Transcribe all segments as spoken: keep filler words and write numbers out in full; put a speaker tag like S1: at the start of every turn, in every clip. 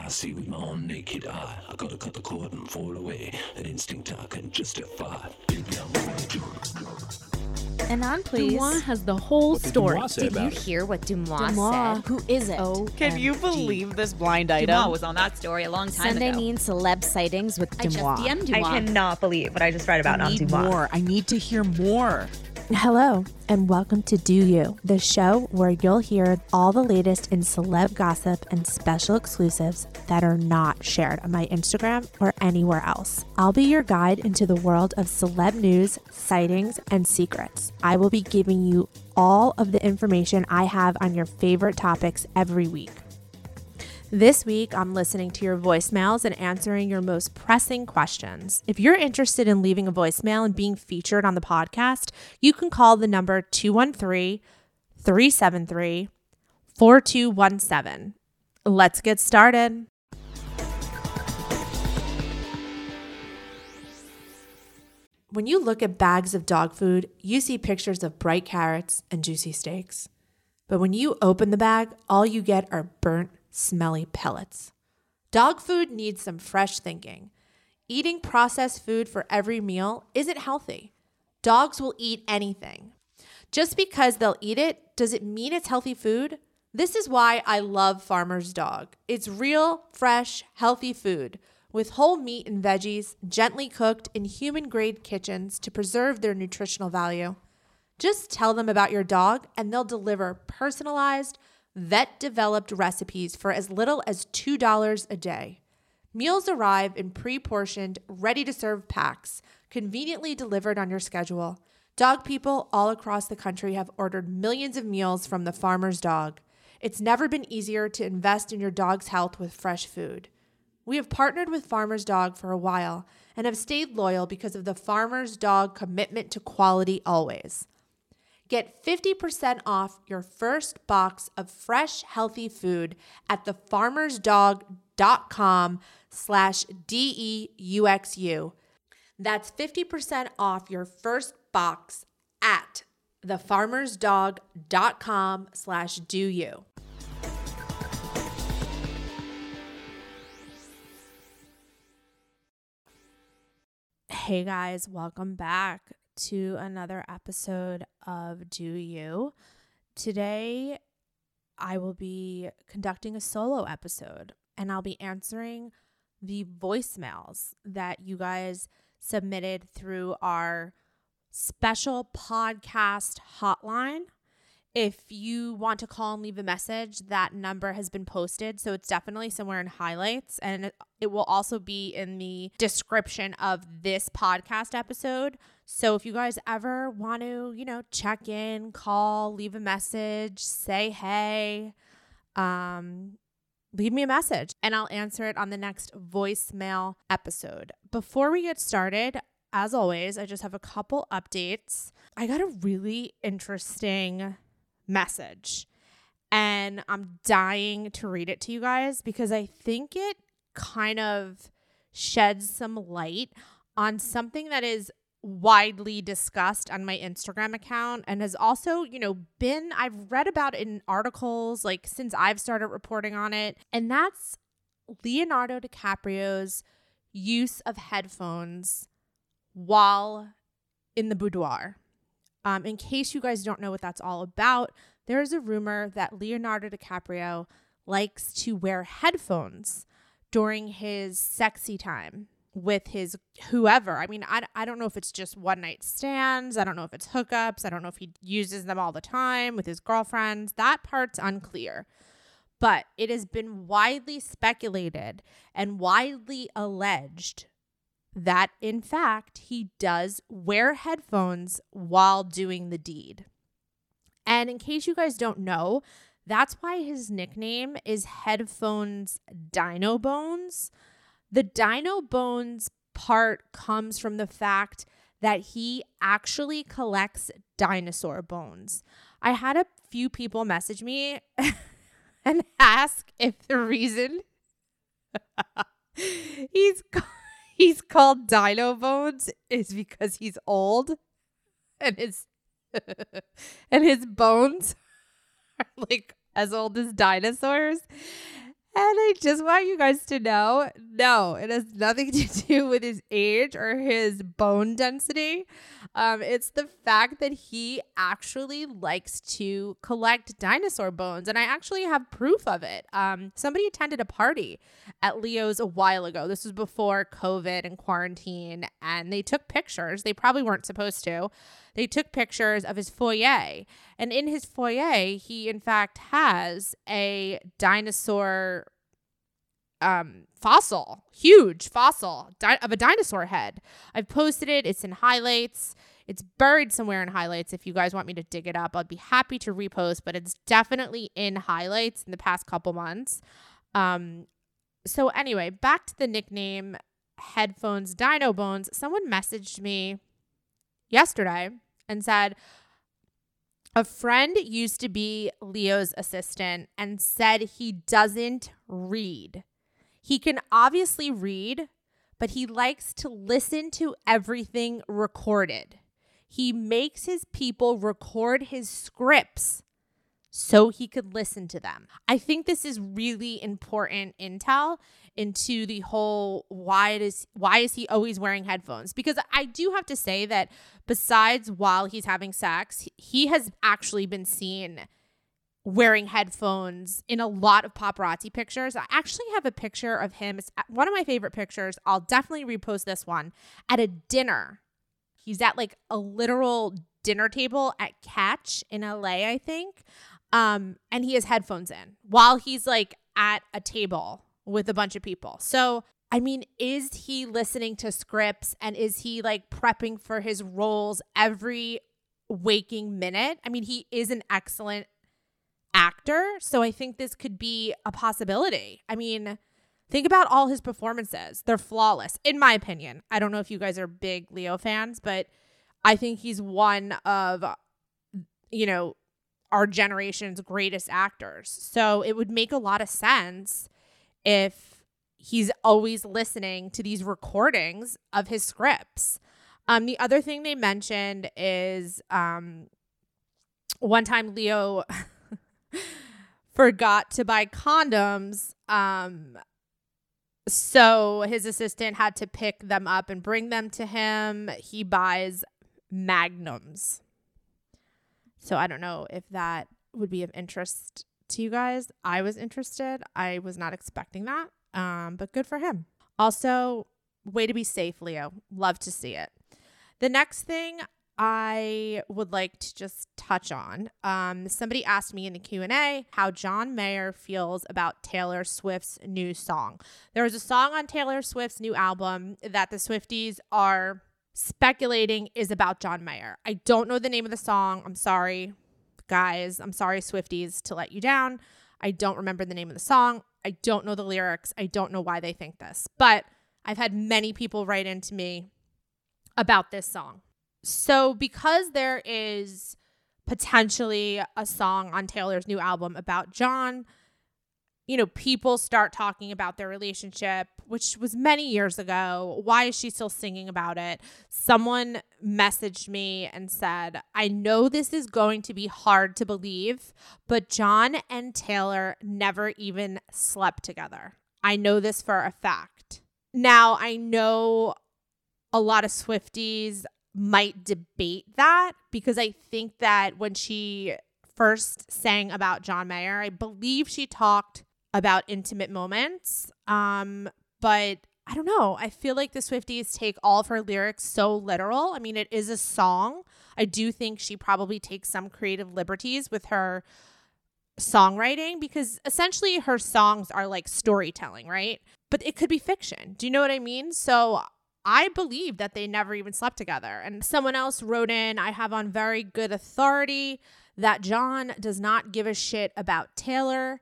S1: I see with my own naked eye. I gotta cut the cord and fall away. An instinct I can justify. Baby, I'm on a drug.
S2: And on, please.
S3: Dumois has the whole
S4: What did
S3: story.
S4: Dumois say
S2: Did you
S4: about it?
S2: hear what Dumois,
S3: Dumois.
S2: said?
S5: Who is it?
S2: O
S5: Can you believe this blind item?
S6: Dumois was on that story a long time
S2: Sunday
S6: ago.
S2: mean celeb sightings with
S6: I just
S2: Dumois.
S6: D M'd
S7: I
S6: Dumois.
S7: cannot believe what I just read about
S5: I
S7: on
S5: need
S7: Dumois.
S5: more. I need to hear more.
S8: Hello, and welcome to Do You, the show where you'll hear all the latest in celeb gossip and special exclusives that are not shared on my Instagram or anywhere else. I'll be your guide into the world of celeb news, sightings, and secrets. I will be giving you all of the information I have on your favorite topics every week. This week, I'm listening to your voicemails and answering your most pressing questions. If you're interested in leaving a voicemail and being featured on the podcast, you can call the number two one three, three seven three, four two one seven. Let's get started. When you look at bags of dog food, you see pictures of bright carrots and juicy steaks. But when you open the bag, all you get are burnt, smelly pellets. Dog food needs some fresh thinking. Eating processed food for every meal isn't healthy. Dogs will eat anything. Just because they'll eat it, does it mean it's healthy food? This is why I love Farmer's Dog. It's real, fresh, healthy food with whole meat and veggies, gently cooked in human-grade kitchens to preserve their nutritional value. Just tell them about your dog and they'll deliver personalized, vet-developed recipes for as little as two dollars a day. Meals arrive in pre-portioned, ready-to-serve packs, conveniently delivered on your schedule. Dog people all across the country have ordered millions of meals from the Farmer's Dog. It's never been easier to invest in your dog's health with fresh food. We have partnered with Farmer's Dog for a while and have stayed loyal because of the Farmer's Dog commitment to quality always. Get fifty percent off your first box of fresh, healthy food at thefarmersdog.com slash D-E-U-X-U. That's fifty percent off your first box at thefarmersdog.com slash do you. Hey guys, welcome back to another episode of Do You. Today, I will be conducting a solo episode and I'll be answering the voicemails that you guys submitted through our special podcast hotline. If you want to call and leave a message, that number has been posted. So it's definitely somewhere in highlights. And it, it will also be in the description of this podcast episode. So if you guys ever want to, you know, check in, call, leave a message, say hey, um, leave me a message and I'll answer it on the next voicemail episode. Before we get started, as always, I just have a couple updates. I got a really interesting message and I'm dying to read it to you guys because I think it kind of sheds some light on something that is widely discussed on my Instagram account and has also, you know, been, I've read about it in articles like since I've started reporting on it, and that's Leonardo DiCaprio's use of headphones while in the boudoir. Um, in case you guys don't know what that's all about, there is a rumor that Leonardo DiCaprio likes to wear headphones during his sexy time with his whoever. I mean, I, I don't know if it's just one night stands. I don't know if it's hookups. I don't know if he uses them all the time with his girlfriends. That part's unclear. But it has been widely speculated and widely alleged that, in fact, he does wear headphones while doing the deed. And in case you guys don't know, that's why his nickname is Headphones Dino Bones. The Dino Bones part comes from the fact that he actually collects dinosaur bones. I had a few people message me and ask if the reason he's he's called Dino Bones is because he's old and his and his bones are like as old as dinosaurs. I just want you guys to know, no, it has nothing to do with his age or his bone density. Um, it's the fact that he actually likes to collect dinosaur bones. And I actually have proof of it. Um, somebody attended a party at Leo's a while ago. This was before COVID and quarantine. And they took pictures. They probably weren't supposed to. They took pictures of his foyer. And in his foyer, he in fact has a dinosaur um, fossil, huge fossil di- of a dinosaur head. I've posted it. It's in highlights. It's buried somewhere in highlights. If you guys want me to dig it up, I'd be happy to repost, but it's definitely in highlights in the past couple months. Um, so anyway, back to the nickname Headphones Dino Bones. Someone messaged me yesterday and said, a friend used to be Leo's assistant and said he doesn't read. He can obviously read, but he likes to listen to everything recorded. He makes his people record his scripts so he could listen to them. I think this is really important intel into the whole why it is why is he always wearing headphones? Because I do have to say that besides while he's having sex, he has actually been seen wearing headphones in a lot of paparazzi pictures. I actually have a picture of him. It's one of my favorite pictures. I'll definitely repost this one at a dinner. He's at like a literal dinner table at Catch in L A, I think. Um, and he has headphones in while he's like at a table with a bunch of people. So, I mean, is he listening to scripts and is he like prepping for his roles every waking minute? I mean, he is an excellent actor. So I think this could be a possibility. I mean, think about all his performances. They're flawless, in my opinion. I don't know if you guys are big Leo fans, but I think he's one of, you know, our generation's greatest actors. So it would make a lot of sense if he's always listening to these recordings of his scripts. Um, the other thing they mentioned is um, one time Leo forgot to buy condoms. Um, so his assistant had to pick them up and bring them to him. He buys magnums. So I don't know if that would be of interest to you guys. I was interested. I was not expecting that, um, but good for him. Also, way to be safe, Leo. Love to see it. The next thing I would like to just touch on, um, somebody asked me in the Q and A how John Mayer feels about Taylor Swift's new song. There is a song on Taylor Swift's new album that the Swifties are speculating is about John Mayer. I don't know the name of the song. I'm sorry, guys. I'm sorry, Swifties, to let you down. I don't remember the name of the song. I don't know the lyrics. I don't know why they think this. But I've had many people write into me about this song. So because there is potentially a song on Taylor's new album about John, you know, people start talking about their relationship, which was many years ago. Why is she still singing about it? Someone messaged me and said, I know this is going to be hard to believe, but John and Taylor never even slept together. I know this for a fact. Now, I know a lot of Swifties might debate that because I think that when she first sang about John Mayer, I believe she talked about intimate moments. Um, but I don't know. I feel like the Swifties take all of her lyrics so literal. I mean, it is a song. I do think she probably takes some creative liberties with her songwriting because essentially her songs are like storytelling, right? But it could be fiction. Do you know what I mean? So I believe that they never even slept together. And someone else wrote in, I have on very good authority that John does not give a shit about Taylor.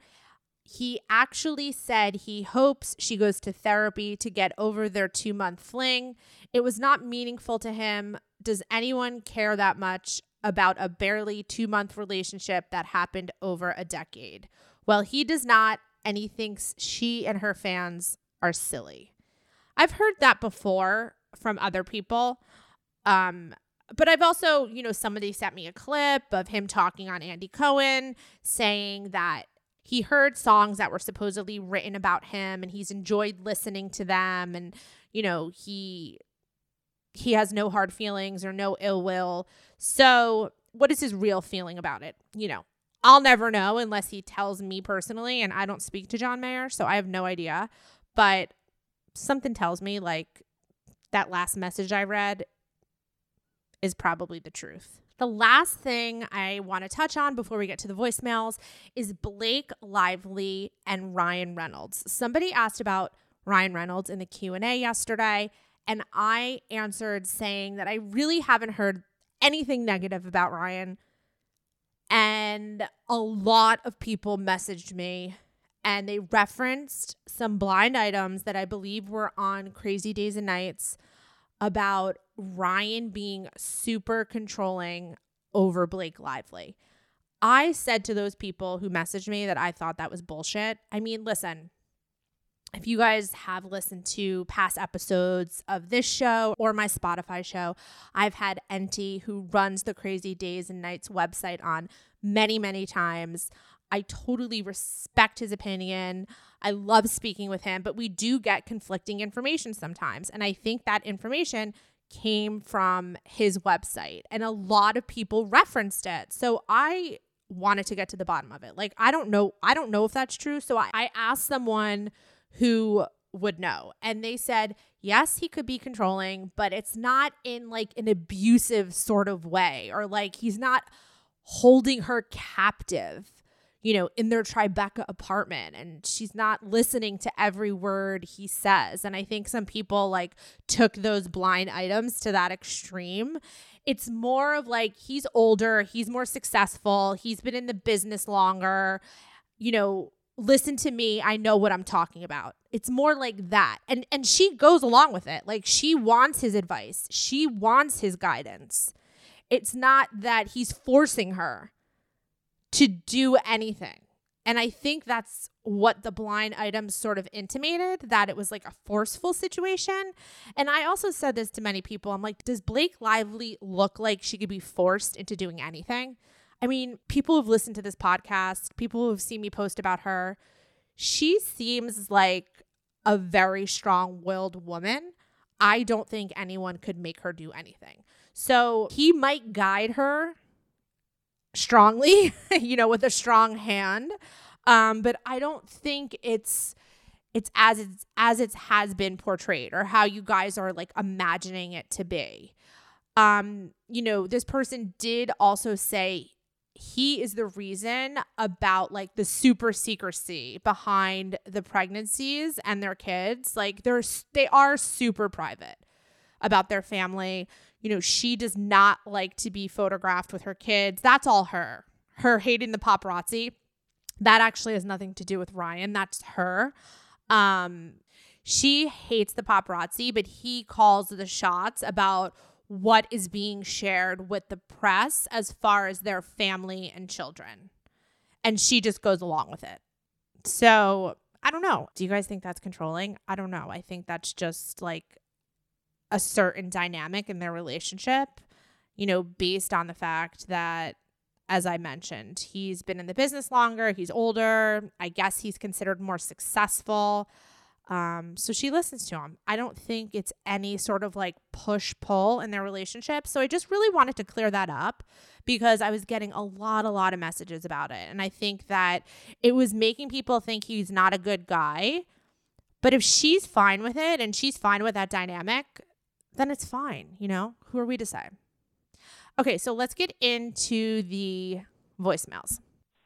S8: He actually said he hopes she goes to therapy to get over their two-month fling. It was not meaningful to him. Does anyone care that much about a barely two-month relationship that happened over a decade? Well, he does not, and he thinks she and her fans are silly. I've heard that before from other people. Um, but I've also, you know, somebody sent me a clip of him talking on Andy Cohen saying that he heard songs that were supposedly written about him and he's enjoyed listening to them. And, you know, he he has no hard feelings or no ill will. So what is his real feeling about it? You know, I'll never know unless he tells me personally, and I don't speak to John Mayer, so I have no idea. But something tells me like that last message I read is probably the truth. The last thing I want to touch on before we get to the voicemails is Blake Lively and Ryan Reynolds. Somebody asked about Ryan Reynolds in the Q and A yesterday, and I answered saying that I really haven't heard anything negative about Ryan. And a lot of people messaged me and they referenced some blind items that I believe were on Crazy Days and Nights about Ryan being super controlling over Blake Lively. I said to those people who messaged me that I thought that was bullshit. I mean, listen, if you guys have listened to past episodes of this show or my Spotify show, I've had Enty, who runs the Crazy Days and Nights website, on many, many times. I totally respect his opinion. I love speaking with him, but we do get conflicting information sometimes. And I think that information came from his website and a lot of people referenced it. So I wanted to get to the bottom of it. Like, I don't know. I don't know if that's true. So I, I asked someone who would know. And they said, yes, he could be controlling, but it's not in like an abusive sort of way, or like he's not holding her captive, you know, in their Tribeca apartment, and she's not listening to every word he says. And I think some people like took those blind items to that extreme. It's more of like, he's older, he's more successful, he's been in the business longer, you know, listen to me, I know what I'm talking about. It's more like that. And and she goes along with it. Like, she wants his advice. She wants his guidance. It's not that he's forcing her to do anything. And I think that's what the blind items sort of intimated, that it was like a forceful situation. And I also said this to many people. I'm like, does Blake Lively look like she could be forced into doing anything? I mean, people who've listened to this podcast, people who've seen me post about her, she seems like a very strong-willed woman. I don't think anyone could make her do anything. So he might guide her strongly, you know, with a strong hand. Um, but I don't think it's it's as it's as it has been portrayed, or how you guys are like imagining it to be. Um, you know, this person did also say he is the reason about like the super secrecy behind the pregnancies and their kids. Like, they're they are super private about their family. You know, she does not like to be photographed with her kids. That's all her. Her hating the paparazzi. That actually has nothing to do with Ryan. That's her. Um, she hates the paparazzi, but he calls the shots about what is being shared with the press as far as their family and children. And she just goes along with it. So I don't know. Do you guys think that's controlling? I don't know. I think that's just like a certain dynamic in their relationship, you know, based on the fact that, as I mentioned, he's been in the business longer, he's older, I guess he's considered more successful. Um, so she listens to him. I don't think it's any sort of like push-pull in their relationship. So I just really wanted to clear that up, because I was getting a lot, a lot of messages about it. And I think that it was making people think he's not a good guy. But if she's fine with it and she's fine with that dynamic, then it's fine. You know, who are we to say? Okay, so let's get into the voicemails.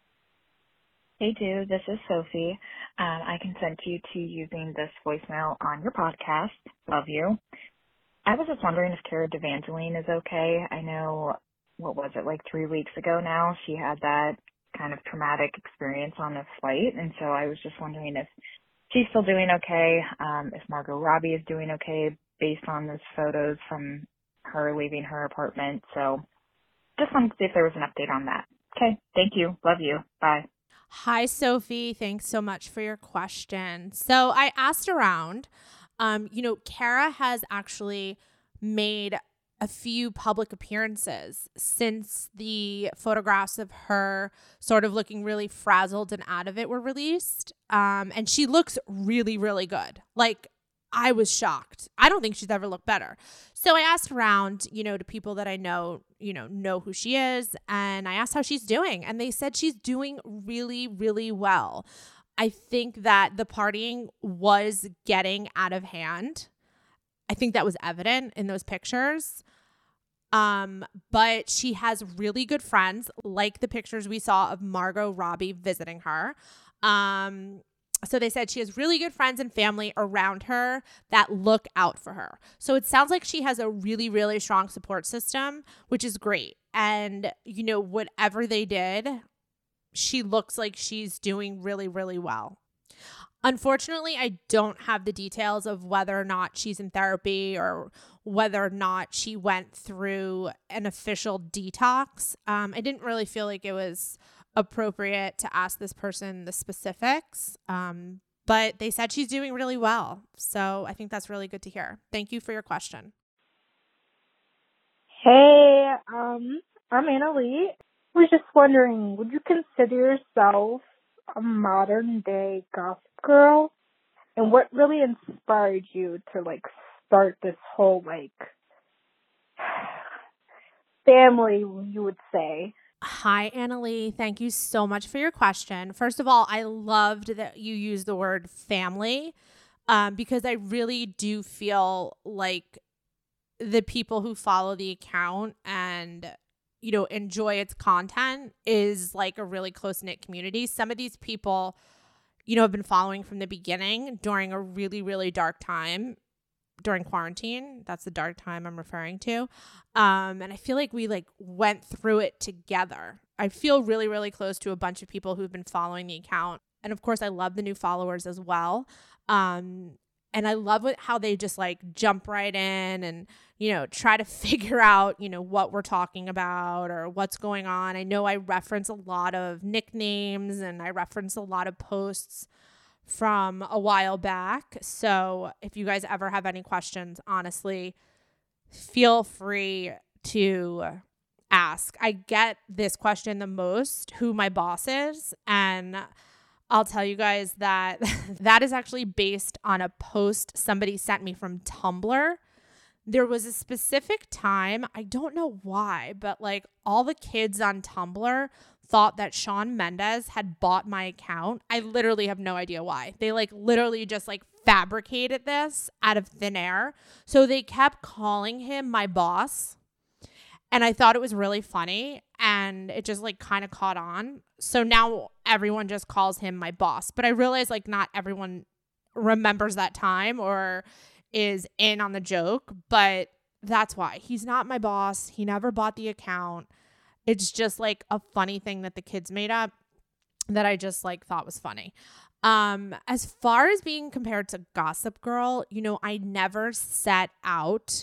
S3: Hey, dude, this is Sophie. Um, I consent you to using this voicemail on your podcast. Love you. I was just wondering if Cara Devangeline is okay. I know, what was it, like three weeks ago now, she had that kind of traumatic experience on a flight. And so I was just wondering if she's still doing okay, um, if Margot Robbie is doing okay based on those photos from her leaving her apartment. So just wanted to see if there was an update on that. Okay, thank you. Love you. Bye.
S8: Hi, Sophie. Thanks so much for your question. So I asked around, um, you know, Cara has actually made a few public appearances since the photographs of her sort of looking really frazzled and out of it were released. Um, and she looks really, really good. Like, I was shocked. I don't think she's ever looked better. So I asked around, you know, to people that I know, you know, know who she is. And I asked how she's doing. And they said she's doing really, really well. I think that the partying was getting out of hand. I think that was evident in those pictures. Um, but she has really good friends, like the pictures we saw of Margot Robbie visiting her. Um, so they said she has really good friends and family around her that look out for her. So it sounds like she has a really, really strong support system, which is great. And, you know, whatever they did, she looks like she's doing really, really well. Unfortunately, I don't have the details of whether or not she's in therapy or whether or not she went through an official detox. Um, I didn't really feel like it was appropriate to ask this person the specifics, um, but they said she's doing really well. So I think that's really good to hear. Thank you for your question.
S4: Hey, um, I'm Anna Lee. I was just wondering, would you consider yourself a modern day gossip girl? And what really inspired you to like start this whole like family, you would say?
S8: Hi, Annalie. Thank you so much for your question. First of all, I loved that you used the word family um, because I really do feel like the people who follow the account and, you know, enjoy its content is like a really close-knit community. Some of these people, you know, have been following from the beginning during a really, really dark time during quarantine. That's the dark time I'm referring to. Um, and I feel like we like went through it together. I feel really, really close to a bunch of people who've been following the account. And of course, I love the new followers as well. Um, and I love what, how they just like jump right in and, you know, try to figure out, you know, what we're talking about or what's going on. I know I reference a lot of nicknames and I reference a lot of posts from a while back. So if you guys ever have any questions, honestly, feel free to ask. I get this question the most, who my boss is. And I'll tell you guys that that is actually based on a post somebody sent me from Tumblr. There was a specific time, I don't know why, but like all the kids on Tumblr thought that Shawn Mendes had bought my account. I literally have no idea why. They like literally just like fabricated this out of thin air. So they kept calling him my boss. And I thought it was really funny and it just like kind of caught on. So now everyone just calls him my boss. But I realize like not everyone remembers that time or is in on the joke, but that's why. He's not my boss. He never bought the account. It's just like a funny thing that the kids made up that I just like thought was funny. Um, as far as being compared to Gossip Girl, you know, I never set out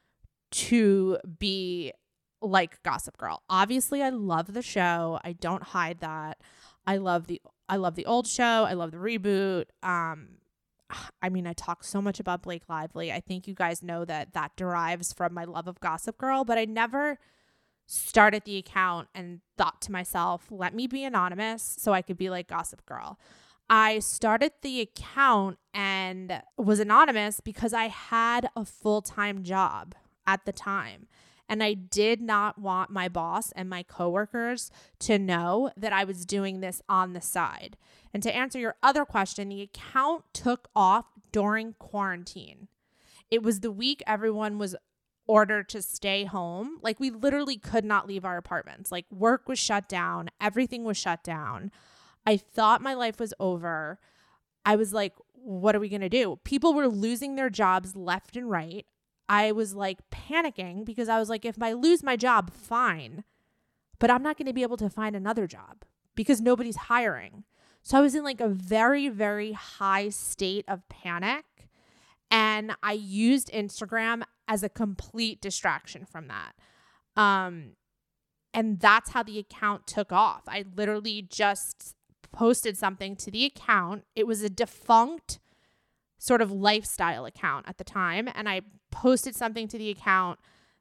S8: to be like Gossip Girl. Obviously, I love the show. I don't hide that. I love the I love the old show. I love the reboot. Um, I mean, I talk so much about Blake Lively. I think you guys know that that derives from my love of Gossip Girl, but I never started the account and thought to myself, let me be anonymous so I could be like Gossip Girl. I started the account and was anonymous because I had a full-time job at the time. And I did not want my boss and my coworkers to know that I was doing this on the side. And to answer your other question, the account took off during quarantine. It was the week everyone was ordered to stay home. Like we literally could not leave our apartments. Like work was shut down. Everything was shut down. I thought my life was over. I was like, what are we going to do? People were losing their jobs left and right. I was like panicking because I was like, if I lose my job, fine. But I'm not going to be able to find another job because nobody's hiring. So I was in like a very, very high state of panic. And I used Instagram as a complete distraction from that. Um, and that's how the account took off. I literally just posted something to the account. It was a defunct sort of lifestyle account at the time. And I posted something to the account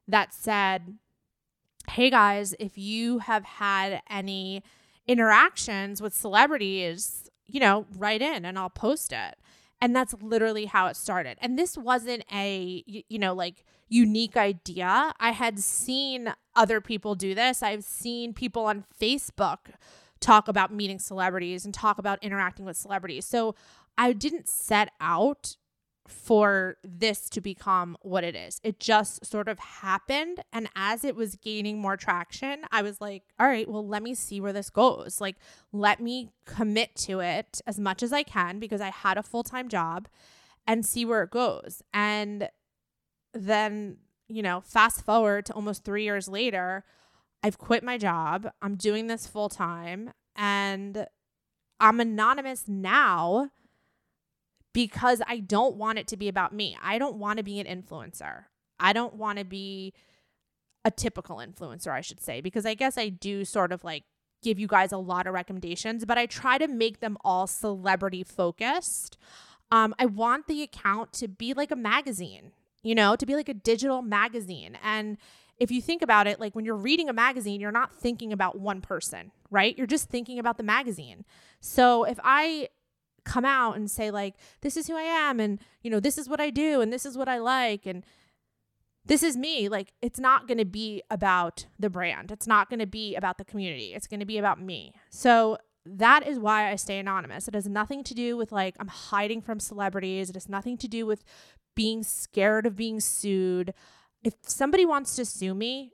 S8: that said, hey guys, if you have had any interactions with celebrities, you know, write in and I'll post it. And that's literally how it started. And this wasn't a, you know, like unique idea. I had seen other people do this. I've seen people on Facebook talk about meeting celebrities and talk about interacting with celebrities. So I didn't set out for this to become what it is. It just sort of happened. And as it was gaining more traction, I was like, all right, well, let me see where this goes. Like, let me commit to it as much as I can because I had a full-time job and see where it goes. And then, you know, fast forward to almost three years later, I've quit my job. I'm doing this full-time and I'm anonymous now because I don't want it to be about me. I don't want to be an influencer. I don't want to be a typical influencer, I should say, because I guess I do sort of like give you guys a lot of recommendations, but I try to make them all celebrity focused. Um, I want the account to be like a magazine, you know, to be like a digital magazine. And if you think about it, like when you're reading a magazine, you're not thinking about one person, right? You're just thinking about the magazine. So if I come out and say like, this is who I am and, you know, this is what I do and this is what I like and this is me, like it's not going to be about the brand. It's not going to be about the community. It's going to be about me. So that is why I stay anonymous. It has nothing to do with like I'm hiding from celebrities. It has nothing to do with being scared of being sued. If somebody wants to sue me,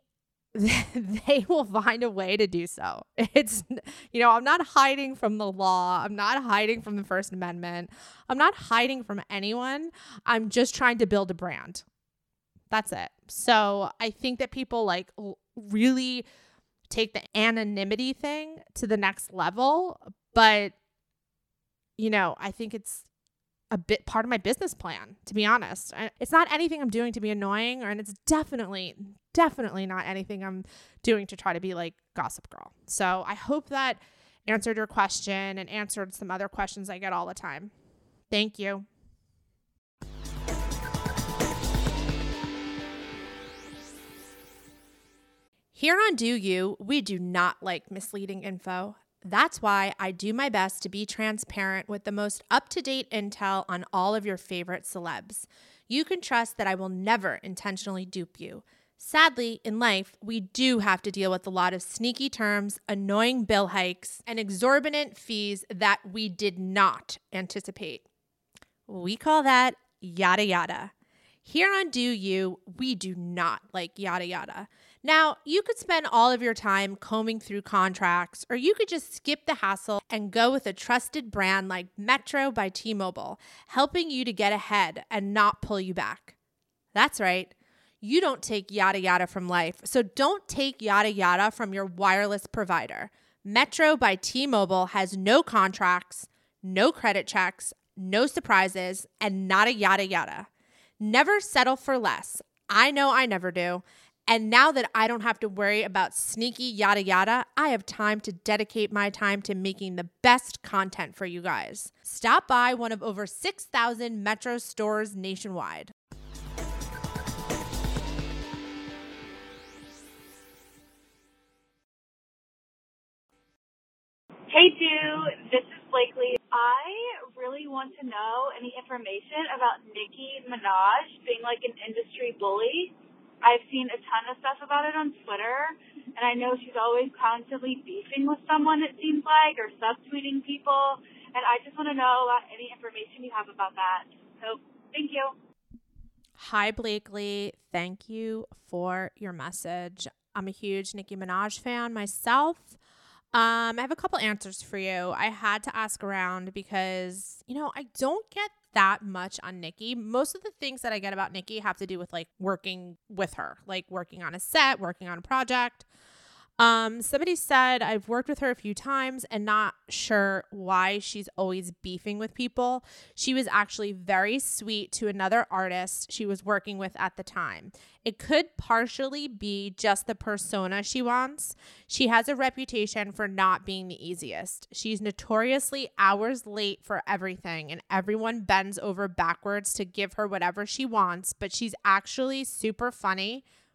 S8: they will find a way to do so. It's, you know, I'm not hiding from the law. I'm not hiding from the First Amendment. I'm not hiding from anyone. I'm just trying to build a brand. That's it. So I think that people like really take the anonymity thing to the next level. But, you know, I think it's a bit part of my business plan, to be honest. It's not anything I'm doing to be annoying, or and it's definitely, definitely not anything I'm doing to try to be like Gossip Girl. So I hope that answered your question and answered some other questions I get all the time. Thank you. Here on Do You, we do not like misleading info. That's why I do my best to be transparent with the most up-to-date intel on all of your favorite celebs. You can trust that I will never intentionally dupe you. Sadly, in life, we do have to deal with a lot of sneaky terms, annoying bill hikes, and exorbitant fees that we did not anticipate. We call that yada yada. Here on Do You, we do not like yada yada. Now, you could spend all of your time combing through contracts, or you could just skip the hassle and go with a trusted brand like Metro by T-Mobile, helping you to get ahead and not pull you back. That's right. You don't take yada yada from life, so don't take yada yada from your wireless provider. Metro by T-Mobile has no contracts, no credit checks, no surprises, and not a yada yada. Never settle for less. I know I never do. And now that I don't have to worry about sneaky yada yada, I have time to dedicate my time to making the best content for you guys. Stop by one of over six thousand Metro stores nationwide.
S7: Hey, Dew, this is Blakely. I really want to know any information about Nicki Minaj being like an industry bully. I've seen a ton of stuff about it on Twitter, and I know she's always constantly beefing with someone, it seems like, or subtweeting people, and I just want to know about any information you have about that. So, thank you.
S8: Hi, Blakely. Thank you for your message. I'm a huge Nicki Minaj fan myself. Um, I have a couple answers for you. I had to ask around because, you know, I don't get that much on Nicki. Most of the things that I get about Nicki have to do with like working with her, like working on a set, working on a project. Um, somebody said I've worked with her a few times and not sure why she's always beefing with people. She was actually very sweet to another artist she was working with at the time. It could partially be just the persona she wants. She has a reputation for not being the easiest. She's notoriously hours late for everything, and everyone bends over backwards to give her whatever she wants, but she's actually super funny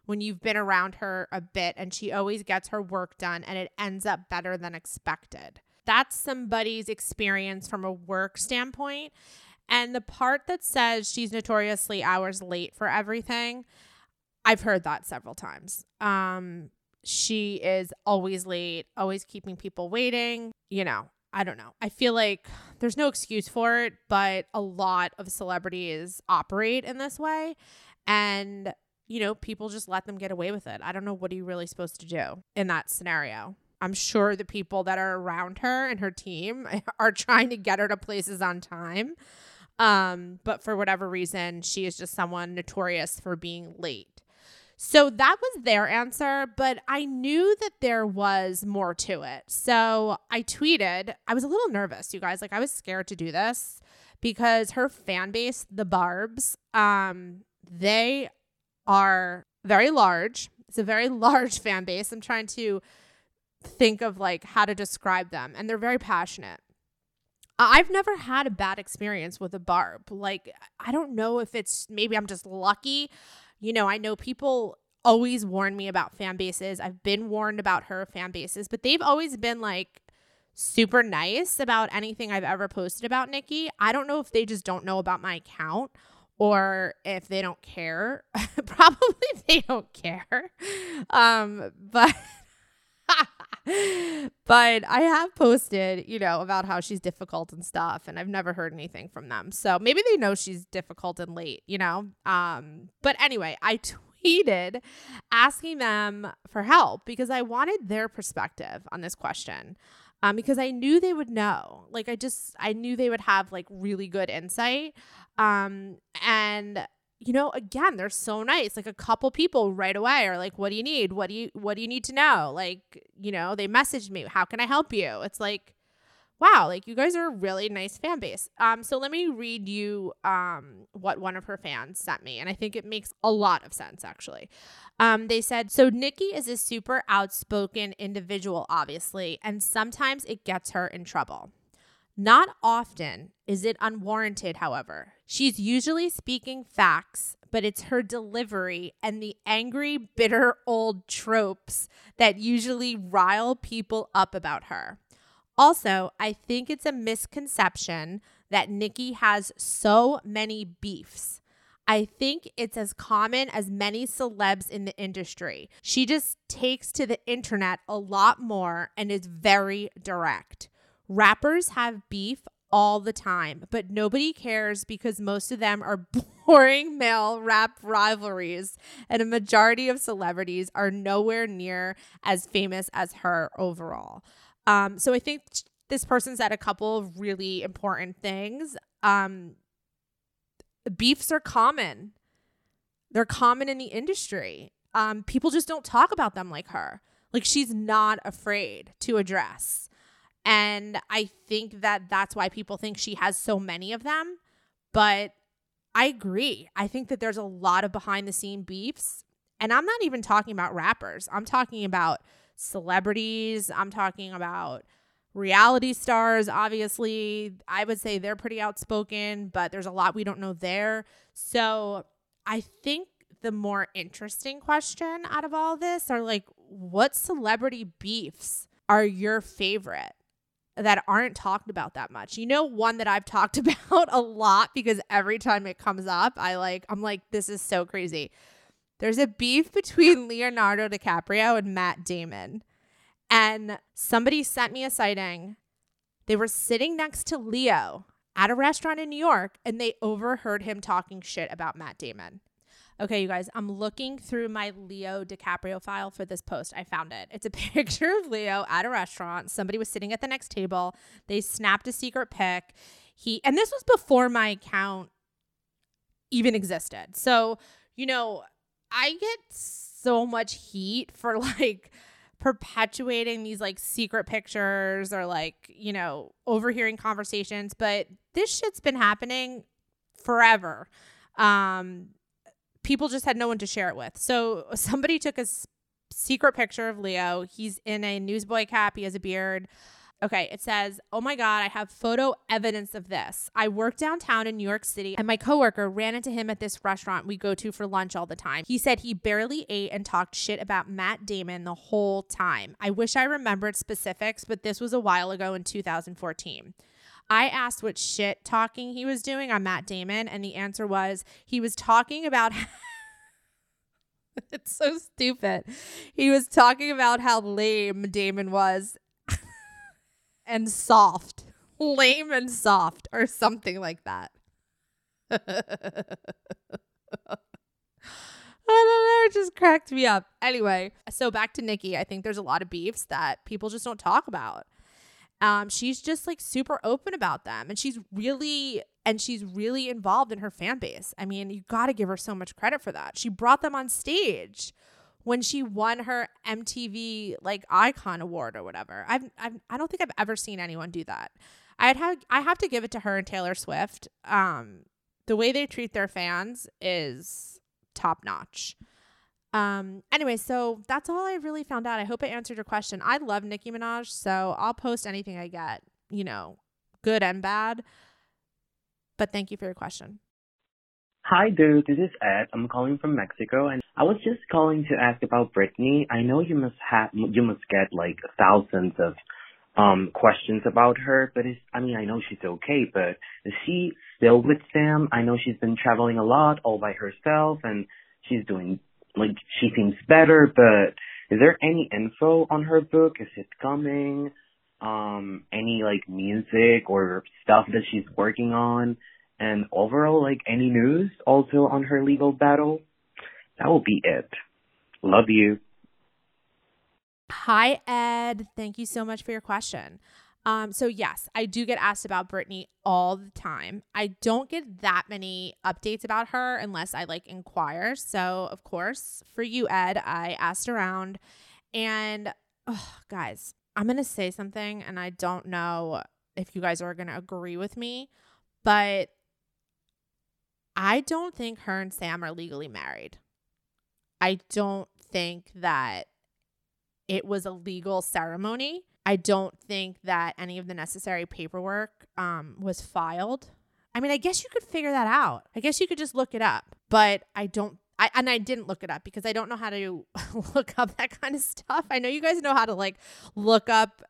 S8: when you've been around her a bit, and she always gets her work done and it ends up better than expected. That's somebody's experience from a work standpoint. And the part that says she's notoriously hours late for everything, I've heard that several times. Um, she is always late, always keeping people waiting. You know, I don't know. I feel like there's no excuse for it, but a lot of celebrities operate in this way. And, you know, people just let them get away with it. I don't know, what are you really supposed to do in that scenario? I'm sure the people that are around her and her team are trying to get her to places on time. Um, but for whatever reason, she is just someone notorious for being late. So that was their answer, but I knew that there was more to it. So I tweeted, I was a little nervous, you guys. Like, I was scared to do this because her fan base, the Barbs, um, they are very large. It's a very large fan base. I'm trying to think of like how to describe them, and they're very passionate. I've never had a bad experience with a Barb. Like, I don't know if it's, maybe I'm just lucky. You know, I know people always warn me about fan bases. I've been warned about her fan bases, but they've always been like super nice about anything I've ever posted about Nikki. I don't know if they just don't know about my account or if they don't care. Probably they don't care. Um, but But I have posted, you know, about how she's difficult and stuff, and I've never heard anything from them. So maybe they know she's difficult and late, you know. Um, but anyway, I tweeted asking them for help because I wanted their perspective on this question. Um, because I knew they would know. Like, I just, I knew they would have like really good insight. Um, and you know, again, they're so nice. Like, a couple people right away are like, what do you need? What do you, what do you need to know? Like, you know, they messaged me, how can I help you? It's like, wow, like, you guys are a really nice fan base. Um, so let me read you um what one of her fans sent me. And I think it makes a lot of sense, actually. Um, they said, so Nikki is a super outspoken individual, obviously, and sometimes it gets her in trouble. Not often is it unwarranted, however. She's usually speaking facts, but it's her delivery and the angry, bitter old tropes that usually rile people up about her. Also, I think it's a misconception that Nikki has so many beefs. I think it's as common as many celebs in the industry. She just takes to the internet a lot more and is very direct. Rappers have beef all the time, but nobody cares because most of them are boring male rap rivalries, and a majority of celebrities are nowhere near as famous as her overall. Um, so I think this person said a couple of really important things. Um, beefs are common. They're common in the industry. Um, people just don't talk about them like her. Like, she's not afraid to address. And I think that that's why people think she has so many of them. But I agree. I think that there's a lot of behind the scene beefs. And I'm not even talking about rappers. I'm talking about celebrities. I'm talking about reality stars. Obviously, I would say they're pretty outspoken, but there's a lot we don't know there. So I think the more interesting question out of all this are like, what celebrity beefs are your favorite that aren't talked about that much? You know, one that I've talked about a lot because every time it comes up, I like, I'm like, this is so crazy. There's a beef between Leonardo DiCaprio and Matt Damon. And somebody sent me a sighting. They were sitting next to Leo at a restaurant in New York, and they overheard him talking shit about Matt Damon. Okay, you guys, I'm looking through my Leo DiCaprio file for this post. I found it. It's a picture of Leo at a restaurant. Somebody was sitting at the next table. They snapped a secret pic. He, and this was before my account even existed. So, you know, I get so much heat for like perpetuating these like secret pictures or like, you know, overhearing conversations, but this shit's been happening forever. Um, people just had no one to share it with. So somebody took a s- secret picture of Leo. He's in a newsboy cap. He has a beard. Okay, it says, oh my God, I have photo evidence of this. I work downtown in New York City and my coworker ran into him at this restaurant we go to for lunch all the time. He said he barely ate and talked shit about Matt Damon the whole time. I wish I remembered specifics, but this was a while ago in two thousand fourteen. I asked what shit talking he was doing on Matt Damon, and the answer was he was talking about it's so stupid. He was talking about how lame Damon was and soft. Lame and soft or something like that. I don't know. It just cracked me up. Anyway, so back to Nicki. I think there's a lot of beefs that people just don't talk about. Um, she's just like super open about them, and she's really and she's really involved in her fan base. I mean, you got to give her so much credit for that. She brought them on stage when she won her M T V like Icon Award or whatever. I've, I've I don't think I've ever seen anyone do that. I'd have I have to give it to her and Taylor Swift. Um, the way they treat their fans is top notch. Um, anyway, so that's all I really found out. I hope I answered your question. I love Nicki Minaj, so I'll post anything I get, you know, good and bad. But thank you for your question.
S9: Hi, dude. This is Ed. I'm calling from Mexico, and I was just calling to ask about Britney. I know you must have, you must get like thousands of um questions about her, but it's, I mean, I know she's okay, but is she still with Sam? I know she's been traveling a lot all by herself, and she's doing, like, she seems better, but is there any info on her book? Is it coming? Um, any, like, music or stuff that she's working on? And overall, like, any news also on her legal battle? That will be it. Love you.
S8: Hi, Ed. Thank you so much for your question. Um, so yes, I do get asked about Britney all the time. I don't get that many updates about her unless I like inquire. So of course, for you, Ed, I asked around, and oh, guys, I'm going to say something, and I don't know if you guys are going to agree with me, but I don't think her and Sam are legally married. I don't think that it was a legal ceremony. I don't think that any of the necessary paperwork um, was filed. I mean, I guess you could figure that out. I guess you could just look it up, but I don't. I and I didn't look it up because I don't know how to look up that kind of stuff. I know you guys know how to like look up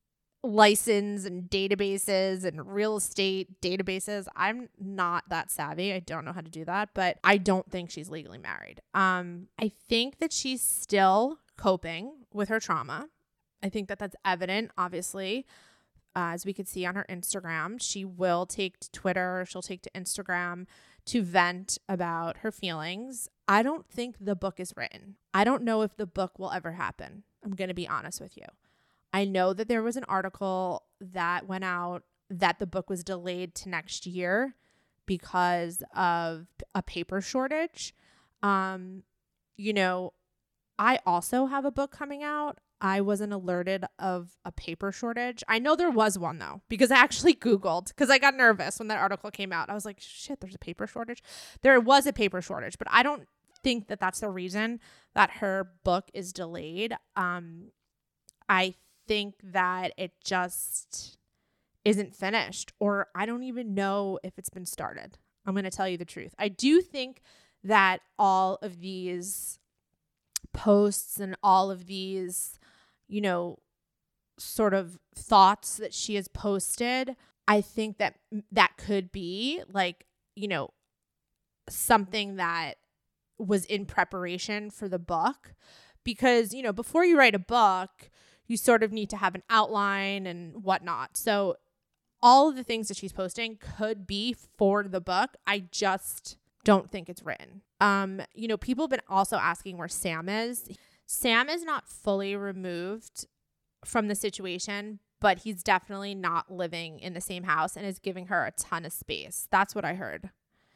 S8: license and databases and real estate databases. I'm not that savvy. I don't know how to do that, but I don't think she's legally married. Um, I think that she's still coping with her trauma. I think that that's evident, obviously, uh, as we could see on her Instagram. She will take to Twitter, she'll take to Instagram to vent about her feelings. I don't think the book is written. I don't know if the book will ever happen. I'm going to be honest with you. I know that there was an article that went out that the book was delayed to next year because of a paper shortage. Um, you know, I also have a book coming out. I wasn't alerted of a paper shortage. I know there was one, though, because I actually Googled because I got nervous when that article came out. I was like, shit, there's a paper shortage. There was a paper shortage, but I don't think that that's the reason that her book is delayed. Um, I think that it just isn't finished, or I don't even know if it's been started. I'm going to tell you the truth. I do think that all of these posts and all of these, you know, sort of thoughts that she has posted, I think that that could be like, you know, something that was in preparation for the book, because, you know, before you write a book, you sort of need to have an outline and whatnot. So all of the things that she's posting could be for the book. I just don't think it's written. Um, you know, people have been also asking where Sam is. Sam is not fully removed from the situation, but he's definitely not living in the same house and is giving her a ton of space. That's what I heard.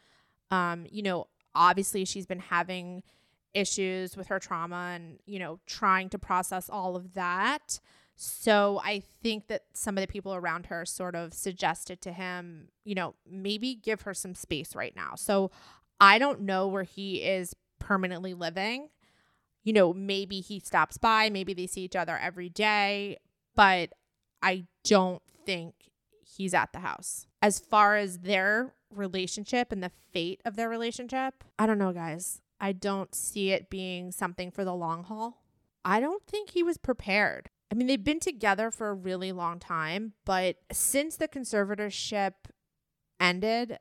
S8: Um, you know, obviously she's been having issues with her trauma and, you know, trying to process all of that. So I think that some of the people around her sort of suggested to him, you know, maybe give her some space right now. So I don't know where he is permanently living. You know, maybe he stops by, maybe they see each other every day, but I don't think he's at the house. As far as their relationship and the fate of their relationship, I don't know, guys. I don't see it being something for the long haul. I don't think he was prepared. I mean, they've been together for a really long time, but since the conservatorship ended,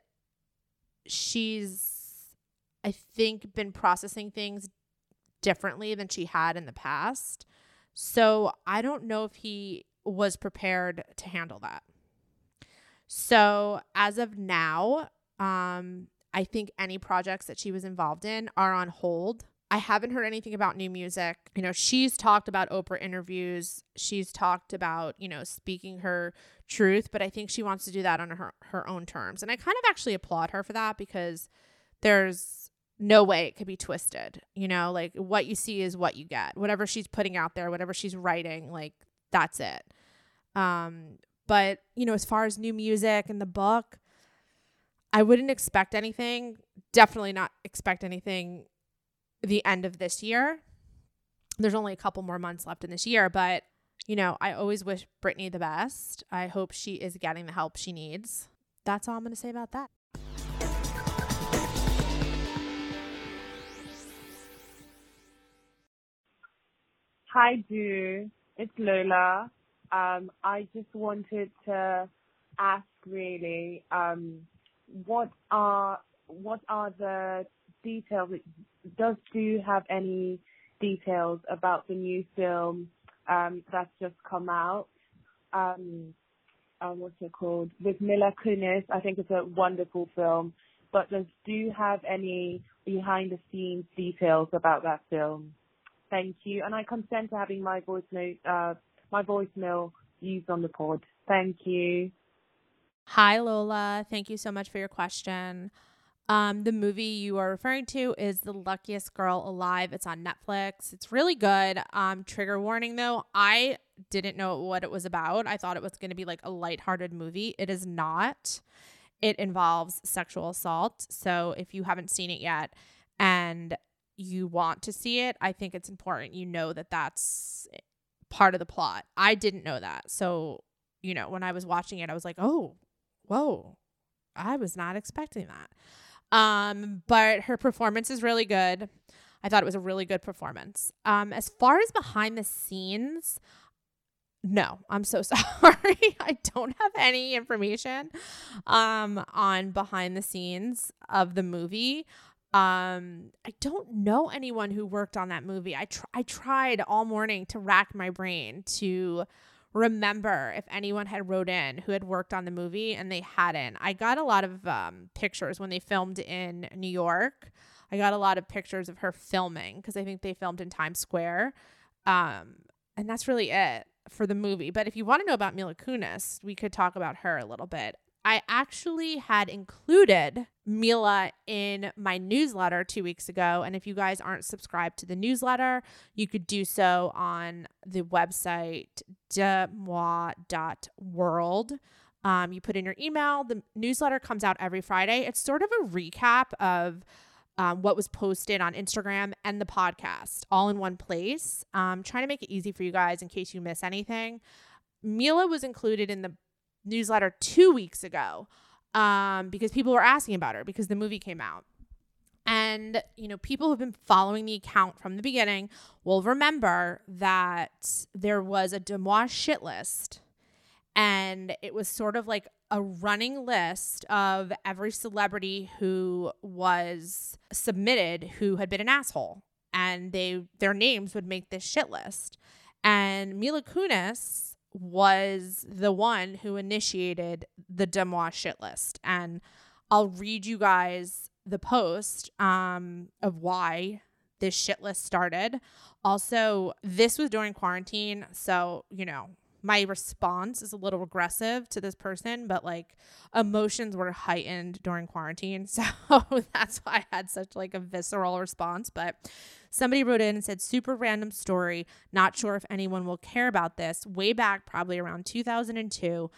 S8: she's, I think, been processing things differently than she had in the past. So I don't know if he was prepared to handle that. So as of now, um, I think any projects that she was involved in are on hold. I haven't heard anything about new music. You know, she's talked about Oprah interviews. She's talked about, you know, speaking her truth, but I think she wants to do that on her, her own terms. And I kind of actually applaud her for that, because there's no way it could be twisted. You know, like what you see is what you get. Whatever she's putting out there, whatever she's writing, like that's it. Um, but, you know, as far as new music and the book, I wouldn't expect anything. Definitely not expect anything the end of this year. There's only a couple more months left in this year, but you know, I always wish Britney the best. I hope she is getting the help she needs. That's all I'm going to say about that.
S10: Hi, Drew. It's Lola. Um, I just wanted to ask, really, um, what are what are the details? Does Drew have any details about the new film um, that's just come out? Um, uh, what's it called? With Mila Kunis. I think it's a wonderful film. But does Drew have any behind-the-scenes details about that film? Thank you. And I consent to having my voice note, uh, my voicemail used on the pod. Thank you.
S8: Hi, Lola. Thank you so much for your question. Um, the movie you are referring to is The Luckiest Girl Alive. It's on Netflix. It's really good. Um, trigger warning, though. I didn't know what it was about. I thought it was going to be like a lighthearted movie. It is not. It involves sexual assault. So if you haven't seen it yet and you want to see it, I think it's important you know that that's part of the plot. I didn't know that. So, you know, when I was watching it, I was like, oh, whoa, I was not expecting that. Um, but her performance is really good. I thought it was a really good performance. Um, as far as behind the scenes, no, I'm so sorry. I don't have any information um, on behind the scenes of the movie. Um, I don't know anyone who worked on that movie. I tr- I tried all morning to rack my brain to remember if anyone had wrote in who had worked on the movie, and they hadn't. I got a lot of um, pictures when they filmed in New York. I got a lot of pictures of her filming because I think they filmed in Times Square. Um, and that's really it for the movie. But if you want to know about Mila Kunis, we could talk about her a little bit. I actually had included Mila in my newsletter two weeks ago. And if you guys aren't subscribed to the newsletter, you could do so on the website de moi dot world. Um, you put in your email. The newsletter comes out every Friday. It's sort of a recap of um, what was posted on Instagram and the podcast all in one place. Um, trying to make it easy for you guys in case you miss anything. Mila was included in the newsletter two weeks ago um, because people were asking about her because the movie came out. And, you know, people who've been following the account from the beginning will remember that there was a Demois shit list. And it was sort of like a running list of every celebrity who was submitted who had been an asshole. And they their names would make this shit list. And Mila Kunis was the one who initiated the Demois shit list. And I'll read you guys the post um, of why this shit list started. Also, this was during quarantine. So, you know, my response is a little aggressive to this person, but like emotions were heightened during quarantine. So that's why I had such like a visceral response. But somebody wrote in and said, super random story. Not sure if anyone will care about this. Way back, probably around two thousand two,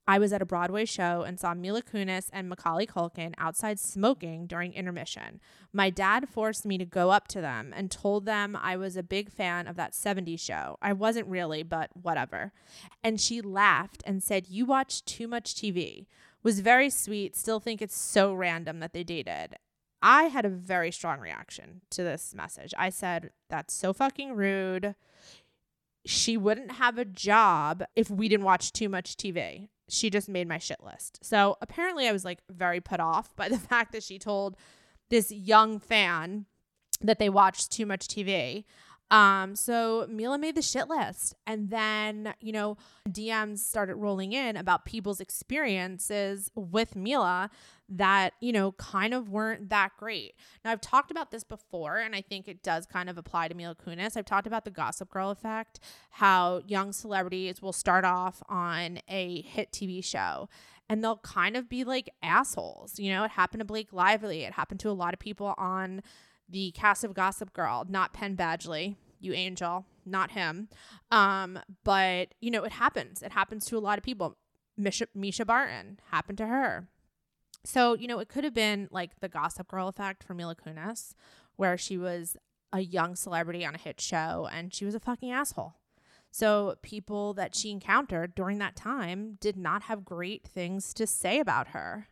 S8: I was at a Broadway show and saw Mila Kunis and Macaulay Culkin outside smoking during intermission. My dad forced me to go up to them and told them I was a big fan of that seventies show. I wasn't really, but whatever. And she laughed and said, "You watch too much T V." Was very sweet. Still think it's so random that they dated. I had a very strong reaction to this message. I said, "That's so fucking rude. She wouldn't have a job if we didn't watch too much T V. She just made my shit list." So apparently I was like very put off by the fact that she told this young fan that they watched too much T V. Um, so Mila made the shit list. And then, you know, D Ms started rolling in about people's experiences with Mila that, you know, kind of weren't that great. Now, I've talked about this before, and I think it does kind of apply to Mila Kunis. I've talked about the Gossip Girl effect, how young celebrities will start off on a hit T V show and they'll kind of be like assholes. You know, it happened to Blake Lively. It happened to a lot of people on the cast of Gossip Girl, not Penn Badgley, you angel, not him. Um, but, you know, it happens. It happens to a lot of people. Misha, Misha Barton happened to her. So, you know, it could have been like the Gossip Girl effect for Mila Kunis, where she was a young celebrity on a hit show and she was a fucking asshole. So people that she encountered during that time did not have great things to say about her.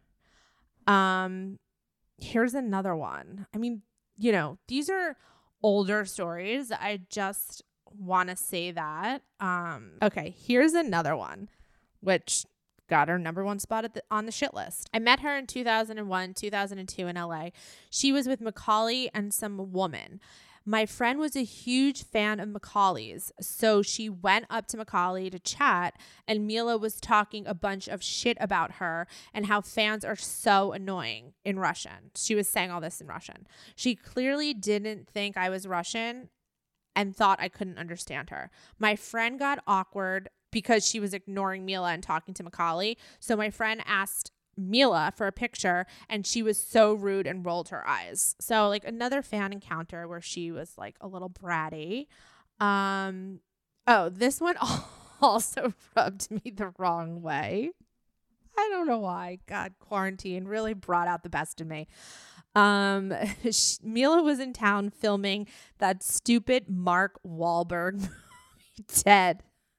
S8: Um, here's another one. I mean, you know, these are older stories. I just want to say that. Um, okay, here's another one, which got her number one spot at the, on the shit list. I met her in two thousand one, two thousand two in L A. She was with Macaulay and some woman. My friend was a huge fan of Macaulay's, so she went up to Macaulay to chat, and Mila was talking a bunch of shit about her and how fans are so annoying in Russian. She was saying all this in Russian. She clearly didn't think I was Russian and thought I couldn't understand her. My friend got awkward because she was ignoring Mila and talking to Macaulay, so my friend asked Mila for a picture and she was so rude and rolled her eyes. So like another fan encounter where she was like a little bratty. Um, oh, this one also rubbed me the wrong way. I don't know why. God, quarantine really brought out the best in me. Um, she, Mila was in town filming that stupid Mark Wahlberg movie, Ted.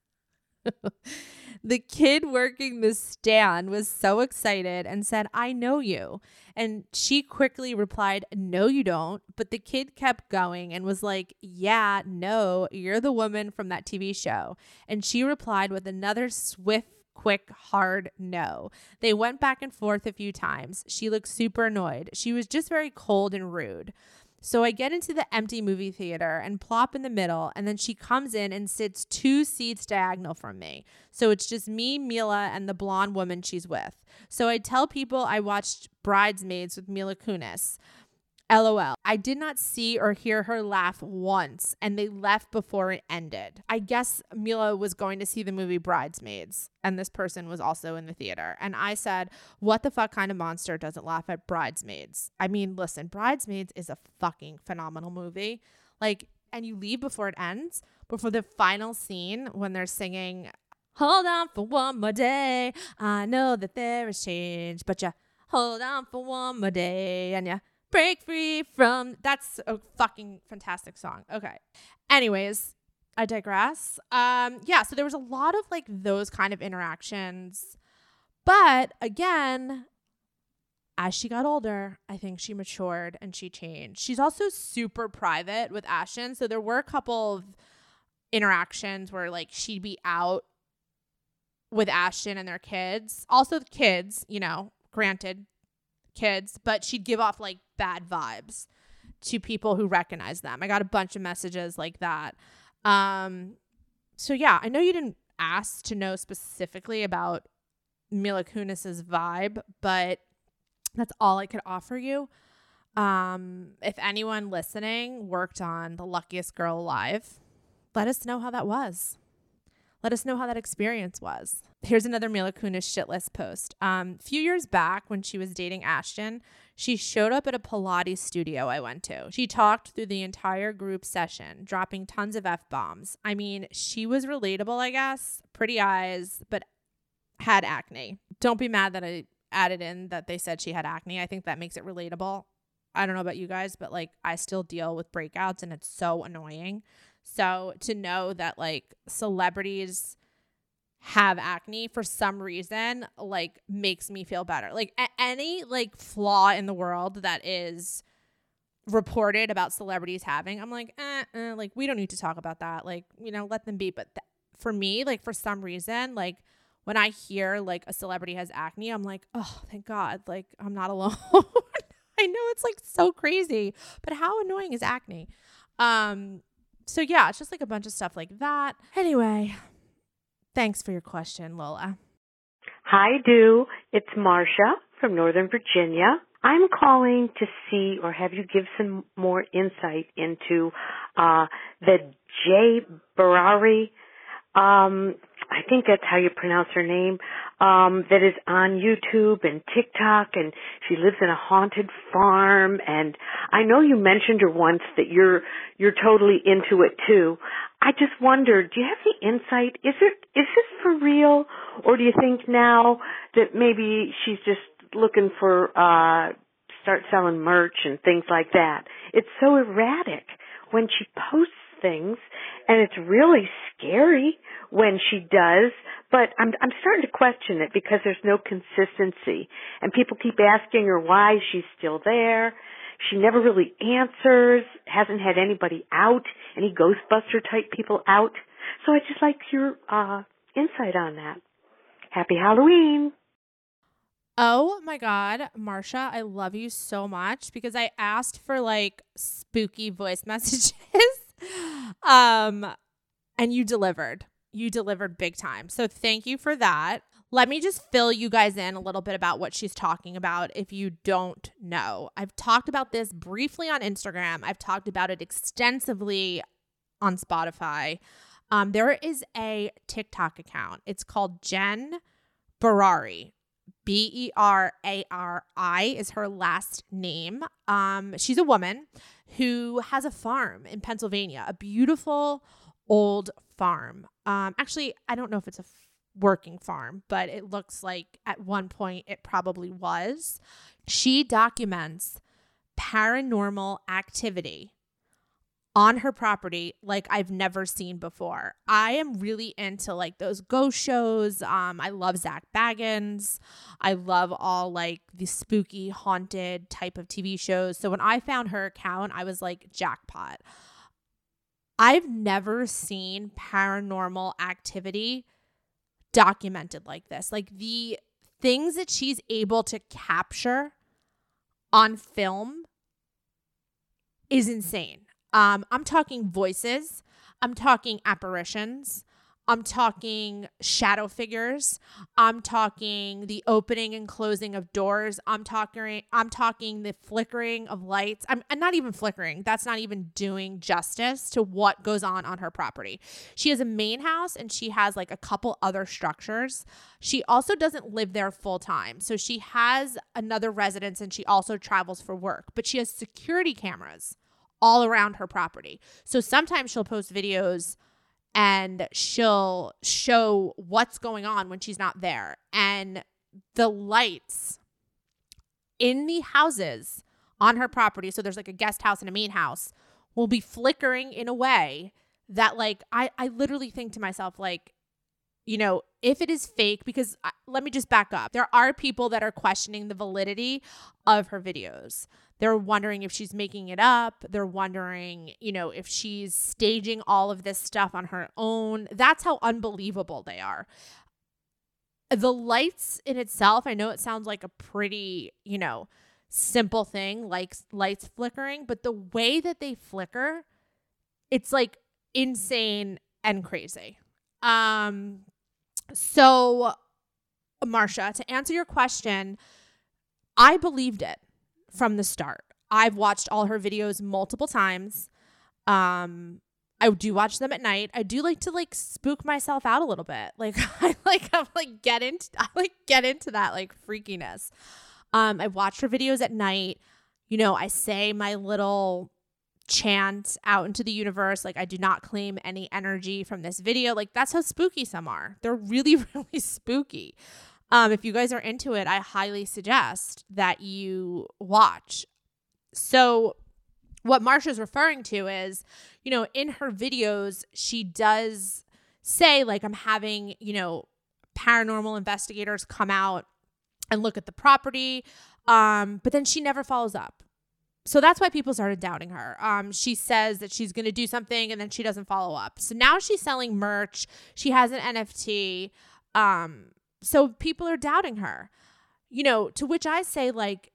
S8: The kid working the stand was so excited and said, "I know you." And she quickly replied, "No, you don't." But the kid kept going and was like, "Yeah, no, you're the woman from that T V show." And she replied with another swift, quick, hard no. They went back and forth a few times. She looked super annoyed. She was just very cold and rude. So I get into the empty movie theater and plop in the middle, and then she comes in and sits two seats diagonal from me. So it's just me, Mila, and the blonde woman she's with. So I tell people I watched Bridesmaids with Mila Kunis. LOL. I did not see or hear her laugh once, and they left before it ended. I guess Mila was going to see the movie Bridesmaids, and this person was also in the theater. And I said, what the fuck kind of monster doesn't laugh at Bridesmaids? I mean, listen, Bridesmaids is a fucking phenomenal movie. Like, and you leave before it ends, before the final scene when they're singing, "Hold on for one more day. I know that there is change, but you hold on for one more day, and you break free from." That's a fucking fantastic song. Okay. Anyways, I digress. Um, yeah, so there was a lot of like those kind of interactions. But again, as she got older, I think she matured and she changed. She's also super private with Ashton. So there were a couple of interactions where like she'd be out with Ashton and their kids. Also the kids, you know, granted, kids, but she'd give off like bad vibes to people who recognize them. I got a bunch of messages like that. Um, so yeah, I know you didn't ask to know specifically about Mila Kunis's vibe, but that's all I could offer you. Um, if anyone listening worked on The Luckiest Girl Alive, let us know how that was. Let us know how that experience was. Here's another Mila Kunis shitlist post. Um, a few years back when she was dating Ashton, she showed up at a Pilates studio I went to. She talked through the entire group session, dropping tons of F-bombs. I mean, she was relatable, I guess. Pretty eyes, but had acne. Don't be mad that I added in that they said she had acne. I think that makes it relatable. I don't know about you guys, but like I still deal with breakouts and it's so annoying. So to know that like celebrities have acne for some reason, like makes me feel better. Like a- any like flaw in the world that is reported about celebrities having, I'm like, eh, eh, like we don't need to talk about that. Like, you know, let them be. But th- for me, like for some reason, like when I hear like a celebrity has acne, I'm like, oh, thank God. Like I'm not alone. I know it's like so crazy, but how annoying is acne? Um, so yeah, it's just like a bunch of stuff like that. Anyway, thanks for your question, Lola.
S11: Hi, Do. It's Marcia from Northern Virginia. I'm calling to see or have you give some more insight into uh, the Jay Barari, um, I think that's how you pronounce her name, um, that is on YouTube and TikTok, and she lives in a haunted farm. And I know you mentioned her once that you're you're totally into it too. I just wondered, do you have the insight? Is it is this for real, or do you think now that maybe she's just looking for uh start selling merch and things like that? It's so erratic when she posts things, and it's really scary when she does, but I'm I'm starting to question it because there's no consistency, and people keep asking her why she's still there. She never really answers, hasn't had anybody out, any Ghostbuster type people out. So I'd just like your uh insight on that. Happy Halloween.
S8: Oh my God, Marcia, I love you so much because I asked for like spooky voice messages. um, and you delivered. You delivered big time. So thank you for that. Let me just fill you guys in a little bit about what she's talking about if you don't know. I've talked about this briefly on Instagram. I've talked about it extensively on Spotify. Um, there is a TikTok account. It's called Jen Barari. B E R A R I is her last name. Um, she's a woman who has a farm in Pennsylvania, a beautiful old farm. Um, actually, I don't know if it's a f- working farm, but it looks like at one point it probably was. She documents paranormal activity on her property like I've never seen before. I am really into like those ghost shows. Um, I love Zach Baggins. I love all like the spooky haunted type of T V shows. So when I found her account, I was like, jackpot. I've never seen paranormal activity documented like this. Like the things that she's able to capture on film is insane. Um, I'm talking voices. I'm talking apparitions. I'm talking shadow figures. I'm talking the opening and closing of doors. I'm talking I'm talking the flickering of lights. I'm, I'm not even flickering. That's not even doing justice to what goes on on her property. She has a main house and she has like a couple other structures. She also doesn't live there full time. So she has another residence and she also travels for work, but she has security cameras all around her property. So sometimes she'll post videos and she'll show what's going on when she's not there. And the lights in the houses on her property, so there's like a guest house and a main house, will be flickering in a way that like, I, I literally think to myself, like, you know, if it is fake, because uh, let me just back up. There are people that are questioning the validity of her videos. They're wondering if she's making it up. They're wondering, you know, if she's staging all of this stuff on her own. That's how unbelievable they are. The lights in itself, I know it sounds like a pretty, you know, simple thing, like lights flickering, but the way that they flicker, it's like insane and crazy. Um, so, Marcia, to answer your question, I believed it from the start. I've watched all her videos multiple times. Um, I do watch them at night. I do like to like spook myself out a little bit. Like I like I'm like get into I like get into that like freakiness. Um, I watch her videos at night. You know, I say my little chant out into the universe, like, I do not claim any energy from this video. Like, that's how spooky some are. They're really, really spooky. Um, if you guys are into it, I highly suggest that you watch. So what Marsha's referring to is, you know, in her videos, she does say, like, I'm having, you know, paranormal investigators come out and look at the property. Um, but then she never follows up. So that's why people started doubting her. Um, she says that she's going to do something and then she doesn't follow up. So now she's selling merch. She has an N F T. Um, so people are doubting her, you know, to which I say, like,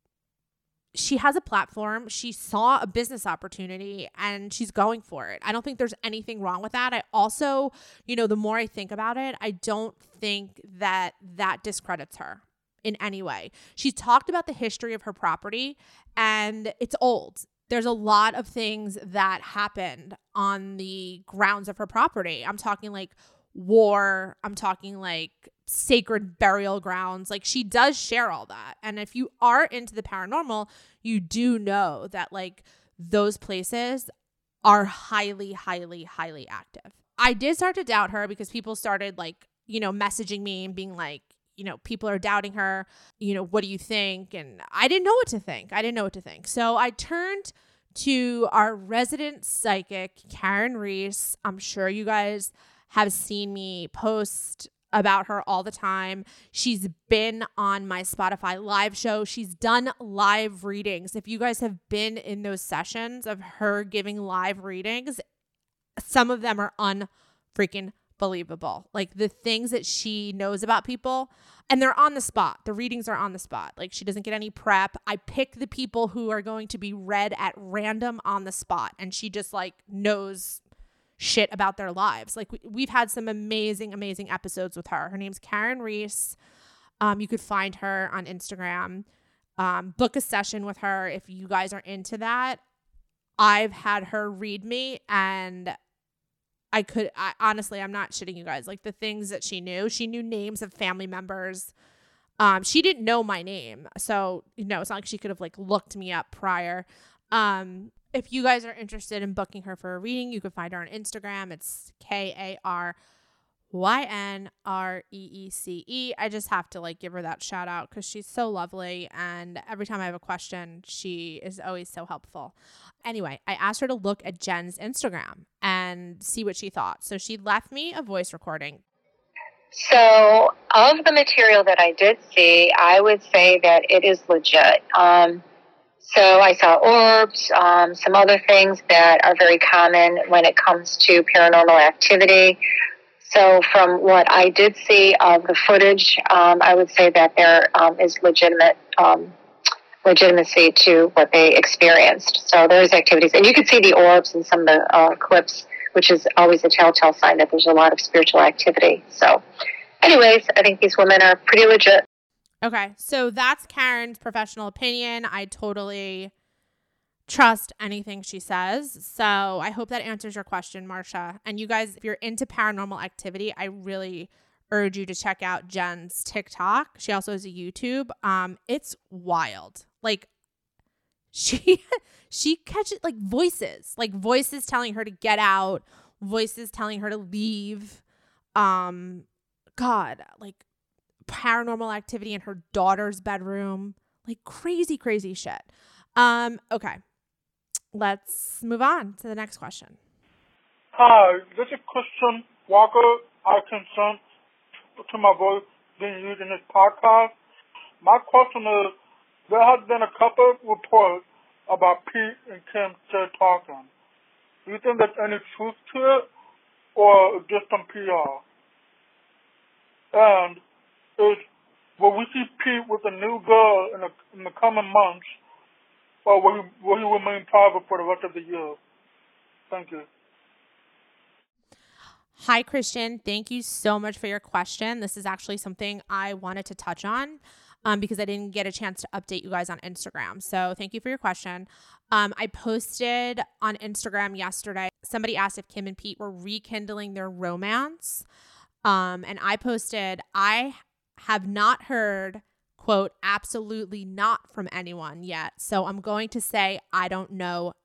S8: she has a platform. She saw a business opportunity and she's going for it. I don't think there's anything wrong with that. I also, you know, the more I think about it, I don't think that that discredits her in any way. She's talked about the history of her property and it's old. There's a lot of things that happened on the grounds of her property. I'm talking like war. I'm talking like sacred burial grounds. Like, she does share all that. And if you are into the paranormal, you do know that, like, those places are highly, highly, highly active. I did start to doubt her because people started, like, you know, messaging me and being like, you know, people are doubting her, you know, what do you think? And I didn't know what to think. I didn't know what to think. So I turned to our resident psychic, Karen Reese. I'm sure you guys have seen me post about her all the time. She's been on my Spotify live show. She's done live readings. If you guys have been in those sessions of her giving live readings, some of them are unfreaking believable. Like, the things that she knows about people, and they're on the spot. The readings are on the spot. Like, she doesn't get any prep. I pick the people who are going to be read at random on the spot, and she just, like, knows shit about their lives. Like, we, we've had some amazing, amazing episodes with her. Her name's Karen Reese. Um, you could find her on Instagram. Um, book a session with her if you guys are into that. I've had her read me, and I could, I, honestly, I'm not shitting you guys. Like, the things that she knew, she knew names of family members. Um, she didn't know my name. So, you know, it's not like she could have, like, looked me up prior. Um, if you guys are interested in booking her for a reading, you can find her on Instagram. It's K A R Y N R E E C E. I just have to, like, give her that shout out because she's so lovely. And every time I have a question, she is always so helpful. Anyway, I asked her to look at Jen's Instagram and see what she thought. So she left me a voice recording.
S12: So of the material that I did see, I would say that it is legit. Um, so I saw orbs, um, some other things that are very common when it comes to paranormal activity. So from what I did see of the footage, um, I would say that there um, is legitimate um, legitimacy to what they experienced. So there's activities. And you can see the orbs in some of the uh, clips, which is always a telltale sign that there's a lot of spiritual activity. So anyways, I think these women are pretty legit.
S8: Okay, so that's Karen's professional opinion. I totally trust anything she says. So I hope that answers your question, Marsha. And you guys, if you're into paranormal activity, I really urge you to check out Jen's TikTok. She also has a YouTube. Um, it's wild. Like, she she catches like voices, like voices telling her to get out, voices telling her to leave. Um, God, like paranormal activity in her daughter's bedroom, like crazy, crazy shit. Um, okay, let's move on to the next question.
S13: Hi, this is Christian Walker. I consent to my voice being used in this podcast. My question is, there has been a couple of reports about Pete and Kim still talking. Do you think there's any truth to it, or just some P R? And is, will we see Pete with a new girl in, a, in the coming months, or will he, will he remain private for the rest of the year? Thank you.
S8: Hi, Christian. Thank you so much for your question. This is actually something I wanted to touch on um, because I didn't get a chance to update you guys on Instagram. So thank you for your question. Um, I posted on Instagram yesterday. Somebody asked if Kim and Pete were rekindling their romance. Um, and I posted, I have not heard, quote, absolutely not from anyone yet. So I'm going to say I don't know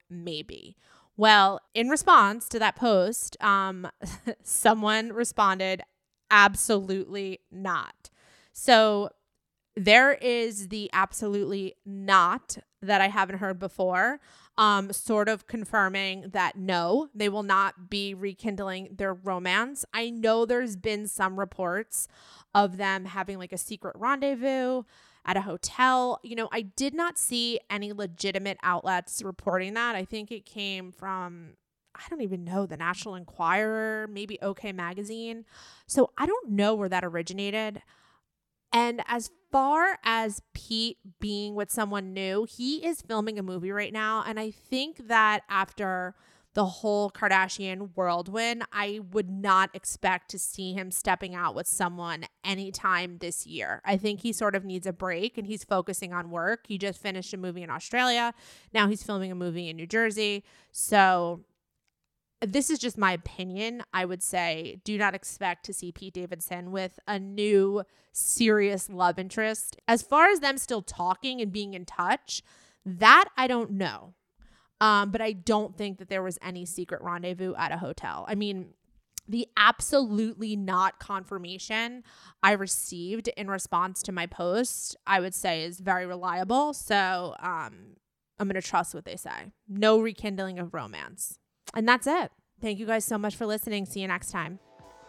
S8: maybe. Well, in response to that post, um, someone responded, absolutely not. So there is the absolutely not that I haven't heard before, um, sort of confirming that no, they will not be rekindling their romance. I know there's been some reports of them having like a secret rendezvous at a hotel. You know, I did not see any legitimate outlets reporting that. I think it came from, I don't even know, the National Enquirer, maybe OK Magazine. So I don't know where that originated. And as far as Pete being with someone new, he is filming a movie right now. And I think that after the whole Kardashian whirlwind, I would not expect to see him stepping out with someone anytime this year. I think he sort of needs a break and he's focusing on work. He just finished a movie in Australia. Now he's filming a movie in New Jersey. So this is just my opinion. I would say do not expect to see Pete Davidson with a new serious love interest. As far as them still talking and being in touch, that I don't know. Um, but I don't think that there was any secret rendezvous at a hotel. I mean, the absolutely not confirmation I received in response to my post, I would say is very reliable. So um, I'm going to trust what they say. No rekindling of romance. And that's it. Thank you guys so much for listening. See you next time.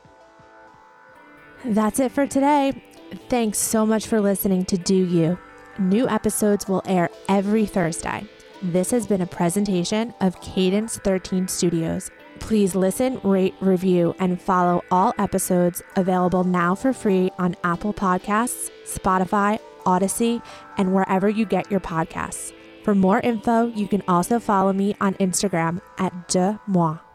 S8: That's it for today. Thanks so much for listening to Do You. New episodes will air every Thursday. This has been a presentation of Cadence thirteen Studios. Please listen, rate, review, and follow all episodes available now for free on Apple Podcasts, Spotify, Odyssey, and wherever you get your podcasts. For more info, you can also follow me on Instagram at de moi.